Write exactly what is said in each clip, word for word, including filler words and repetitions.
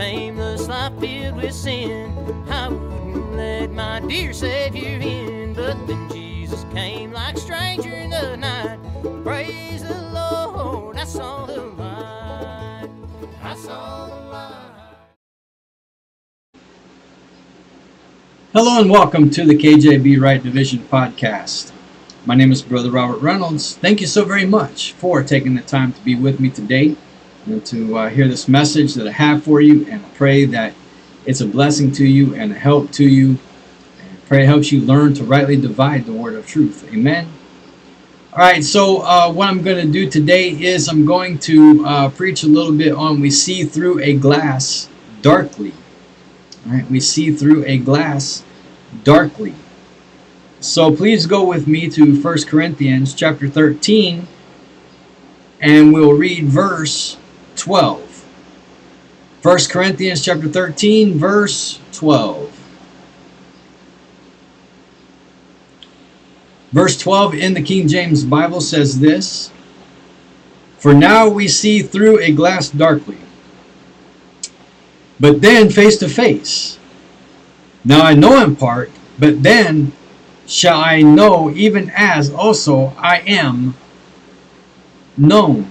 painless life filled with sin. I wouldn't let my dear Savior in, but then Jesus came like a stranger in the night. Praise the Lord, I saw the light. I saw the light. Hello and welcome to the K J B Wright Division podcast. My name is Brother Robert Reynolds. Thank you so very much for taking the time to be with me today and to uh, hear this message that I have for you. And I pray that it's a blessing to you and a help to you. And I pray it helps you learn to rightly divide the word of truth. Amen. All right, so uh, what I'm going to do today is I'm going to uh, preach a little bit on we see through a glass darkly. All right, we see through a glass darkly. So please go with me to First Corinthians chapter thirteen, and we'll read verse twelve. First Corinthians chapter thirteen, verse twelve. Verse twelve in the King James Bible says this: "For now we see through a glass darkly, but then face to face. Now I know in part, but then shall I know even as also I am known."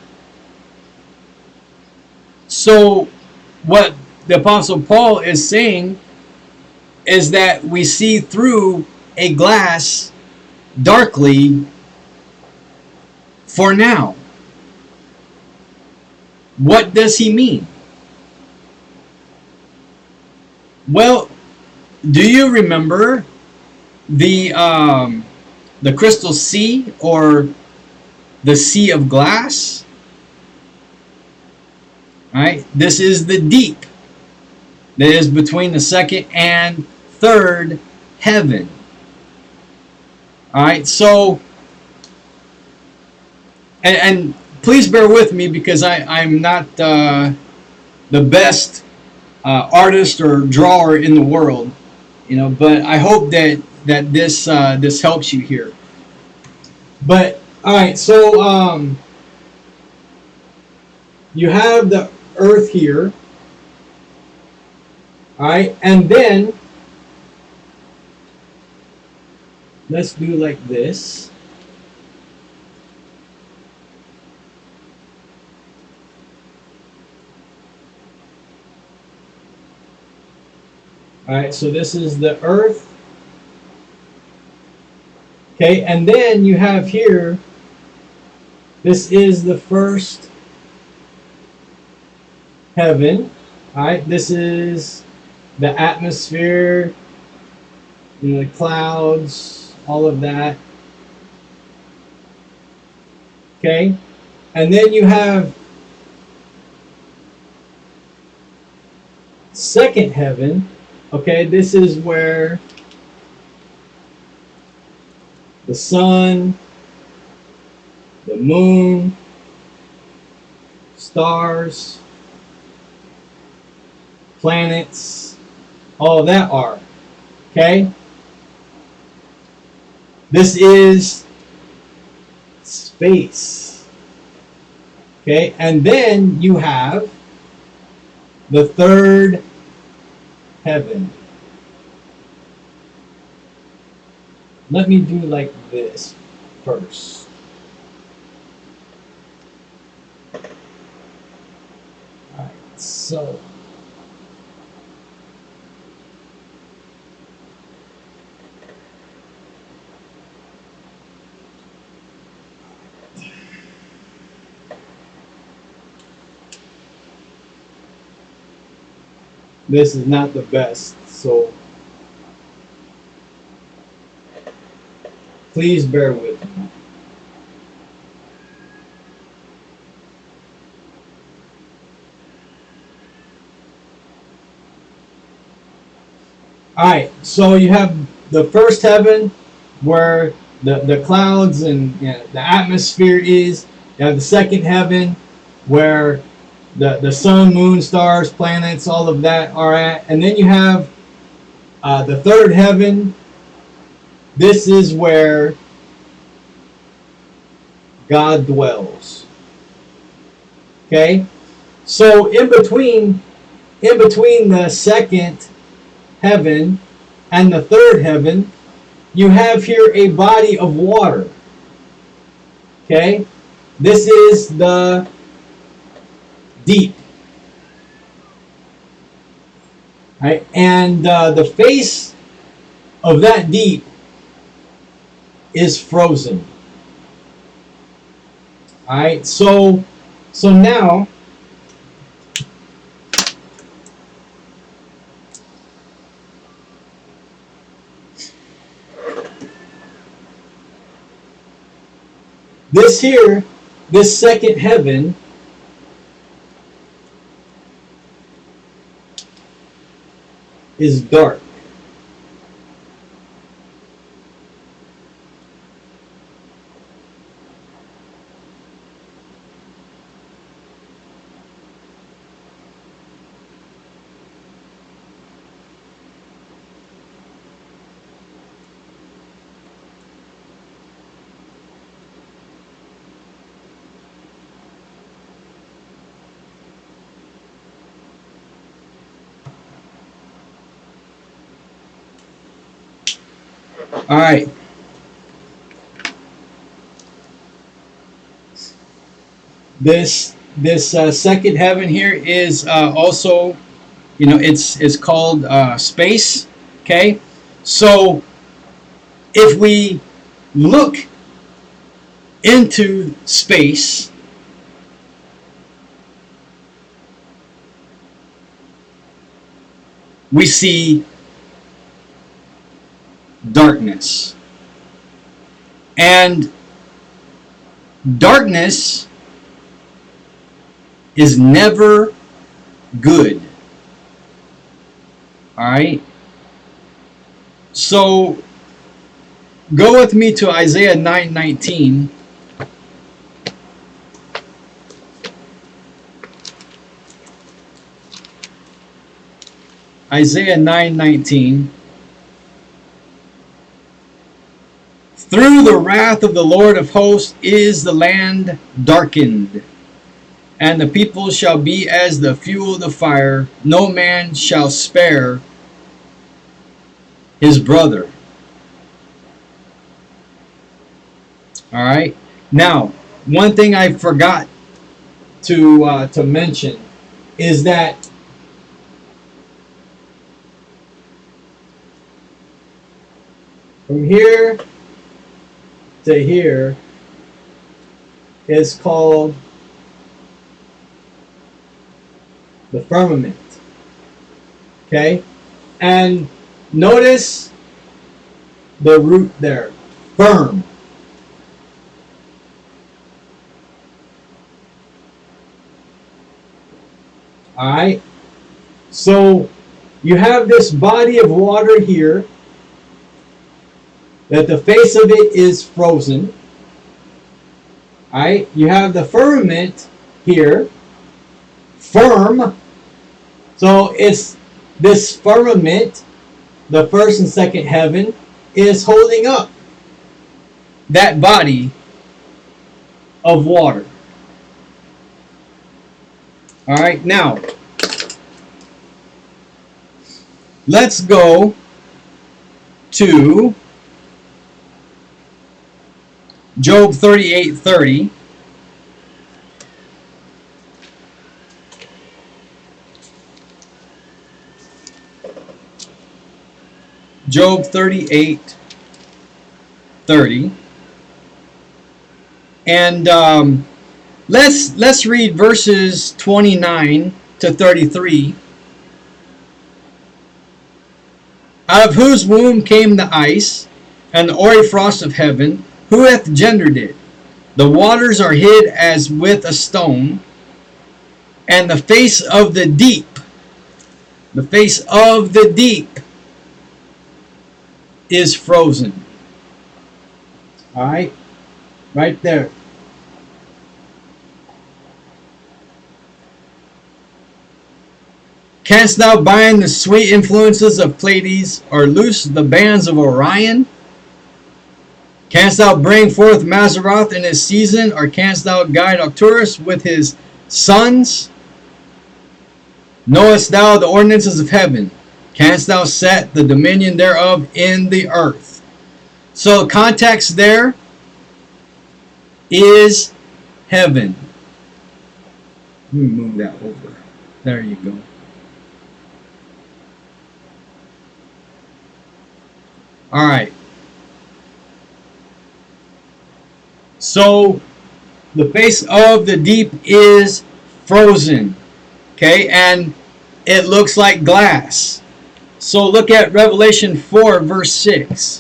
So what the Apostle Paul is saying is that we see through a glass darkly for now. What does he mean? Well, do you remember the um, the crystal sea, or the sea of glass? All right, this is the deep that is between the second and third heaven. All right, so and, and please bear with me because I I'm not uh, the best uh, artist or drawer in the world, you know, but I hope that that this uh, this helps you here. But all right, so um, you have the earth here, all right, and then let's do like this. All right, so this is the earth. Okay, and then you have here, this is the first heaven. All right, this is the atmosphere, you know, the clouds, all of that. Okay, and then you have second heaven. Okay, this is where the sun, the moon, stars, planets, all of that are. Okay? This is space. Okay? And then you have the third heaven. Let me do like this first. Alright, so this is not the best, so please bear with me. Alright, so you have the first heaven where the, the clouds and, you know, the atmosphere is. You have the second heaven where the, the sun, moon, stars, planets, all of that are at. And then you have uh, the third heaven. This is where God dwells. Okay? So in between in between the second heaven and the third heaven, you have here a body of water. Okay? This is the deep. Right? And uh, the face of that deep is frozen. Alright, so so now this here, this second heaven is dark. All right. This this uh, second heaven here is uh, also, you know, it's it's called uh, space. Okay, so if we look into space, we see darkness. And darkness is never good. Alright? So go with me to Isaiah nine nineteen. Isaiah nine nineteen. Through the wrath of the Lord of hosts is the land darkened, and the people shall be as the fuel of the fire. No man shall spare his brother. All right. Now, one thing I forgot to uh, to mention is that from here to here is called the firmament. Okay? And notice the root there. Firm. Alright? So you have this body of water here, that the face of it is frozen. Alright, you have the firmament here, firm. So it's this firmament, the first and second heaven, is holding up that body of water. Alright, now let's go to Job thirty-eight thirty. Job thirty-eight thirty. And um, let's let's read verses twenty-nine to thirty-three. Out of whose womb came the ice, and the hoary frost of heaven? Who hath gendered it? The waters are hid as with a stone, and the face of the deep, the face of the deep is frozen. Alright? Right there. Canst thou bind the sweet influences of Pleiades, or loose the bands of Orion? Canst thou bring forth Mazzaroth in his season, or canst thou guide Arcturus with his sons? Knowest thou the ordinances of heaven? Canst thou set the dominion thereof in the earth? So the context there is heaven. Let me move that over. There you go. All right. So the face of the deep is frozen. Okay, and it looks like glass. So look at Revelation four, verse six.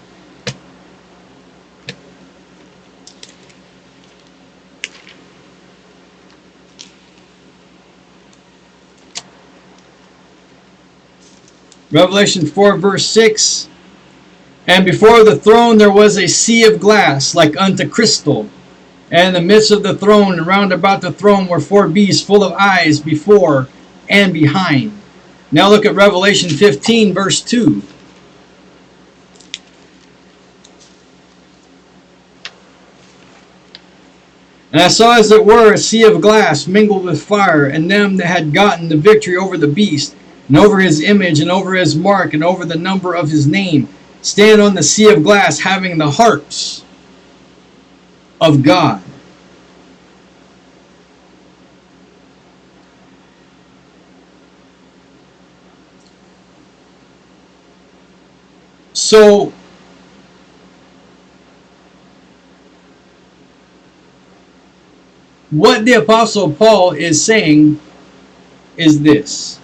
Revelation four, verse six. And before the throne there was a sea of glass, like unto crystal. And in the midst of the throne, and round about the throne, were four beasts full of eyes before and behind. Now look at Revelation fifteen, verse two. And I saw as it were a sea of glass mingled with fire, and them that had gotten the victory over the beast, and over his image, and over his mark, and over the number of his name, stand on the sea of glass, having the harps of God. So what the Apostle Paul is saying is this: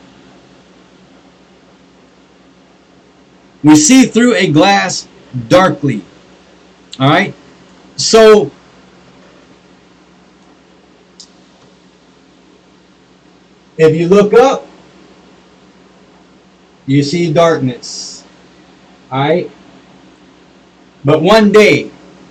we see through a glass darkly. All right? So if you look up, you see darkness. All right? But one day,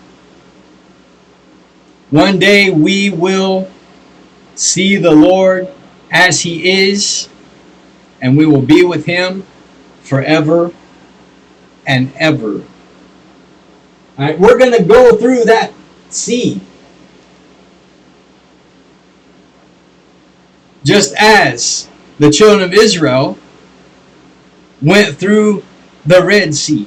one day we will see the Lord as He is, and we will be with Him forever and ever. All right? We're going to go through that sea. Just as the children of Israel went through the Red Sea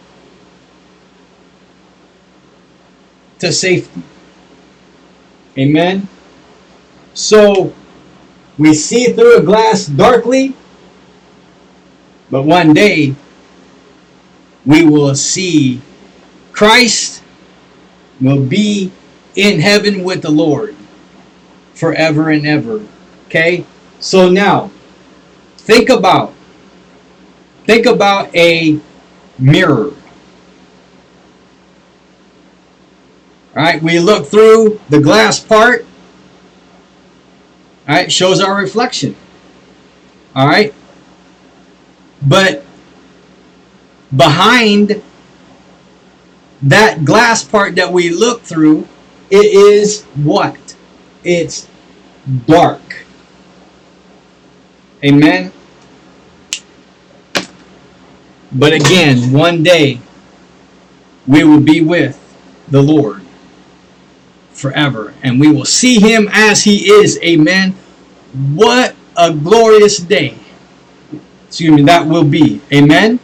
to safety. Amen. So we see through a glass darkly, but one day we will see Christ, will be in heaven with the Lord forever and ever. Okay? So now, think about, think about a mirror. Alright, we look through the glass part. Alright, shows our reflection. Alright? But behind that glass part that we look through, it is what? It's dark. Amen? But again, one day we will be with the Lord forever, and we will see Him as He is. Amen. What a glorious day, excuse me, that will be. Amen.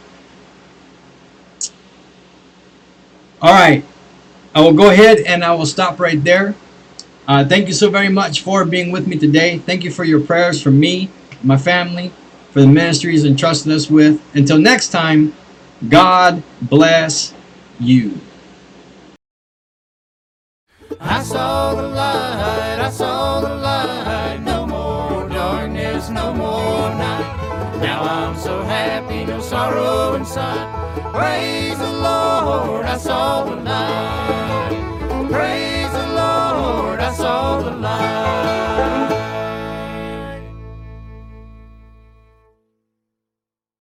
All right, I will go ahead and I will stop right there. Uh, thank you so very much for being with me today. Thank you for your prayers for me, my family, for the ministries entrusted us with. Until next time, God bless you. I saw the light, I saw the light, no more darkness, no more night. Now I'm so happy, no sorrow inside. Praise the Lord, I saw the light. Praise the Lord, I saw the light.